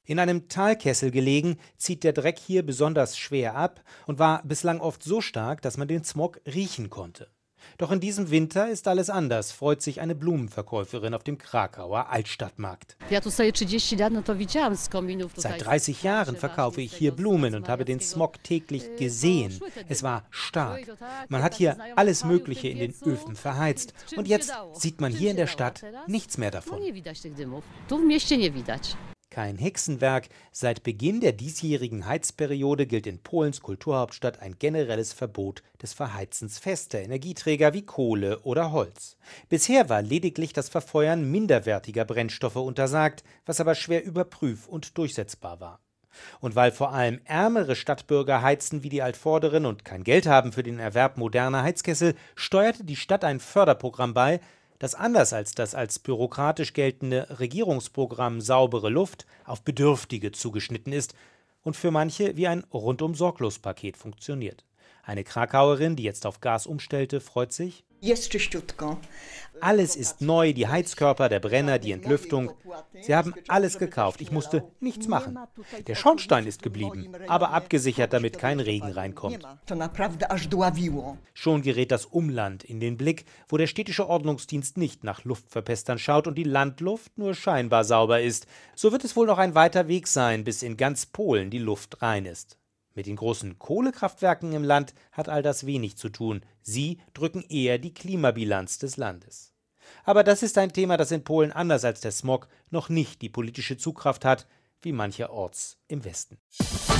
In einem Talkessel gelegen, zieht der Dreck hier besonders schwer ab und war bislang oft so stark, dass man den Smog riechen konnte. Doch in diesem Winter ist alles anders, freut sich eine Blumenverkäuferin auf dem Krakauer Altstadtmarkt. Seit 30 Jahren verkaufe ich hier Blumen und habe den Smog täglich gesehen. Es war stark. Man hat hier alles Mögliche in den Öfen verheizt. Und jetzt sieht man hier in der Stadt nichts mehr davon. Kein Hexenwerk. Seit Beginn der diesjährigen Heizperiode gilt in Polens Kulturhauptstadt ein generelles Verbot des Verheizens fester Energieträger wie Kohle oder Holz. Bisher war lediglich das Verfeuern minderwertiger Brennstoffe untersagt, was aber schwer und durchsetzbar war. Und weil vor allem ärmere Stadtbürger heizen wie die Altvorderen und kein Geld haben für den Erwerb moderner Heizkessel, steuerte die Stadt ein Förderprogramm bei, das anders als das als bürokratisch geltende Regierungsprogramm Saubere Luft auf Bedürftige zugeschnitten ist und für manche wie ein Rundum-Sorglos-Paket funktioniert. Eine Krakauerin, die jetzt auf Gas umstellte, freut sich: Alles ist neu, die Heizkörper, der Brenner, die Entlüftung. Sie haben alles gekauft, ich musste nichts machen. Der Schornstein ist geblieben, aber abgesichert, damit kein Regen reinkommt. Schon gerät das Umland in den Blick, wo der städtische Ordnungsdienst nicht nach Luftverpestern schaut und die Landluft nur scheinbar sauber ist. So wird es wohl noch ein weiter Weg sein, bis in ganz Polen die Luft rein ist. Mit den großen Kohlekraftwerken im Land hat all das wenig zu tun. Sie drücken eher die Klimabilanz des Landes. Aber das ist ein Thema, das in Polen anders als der Smog noch nicht die politische Zugkraft hat, wie mancherorts im Westen.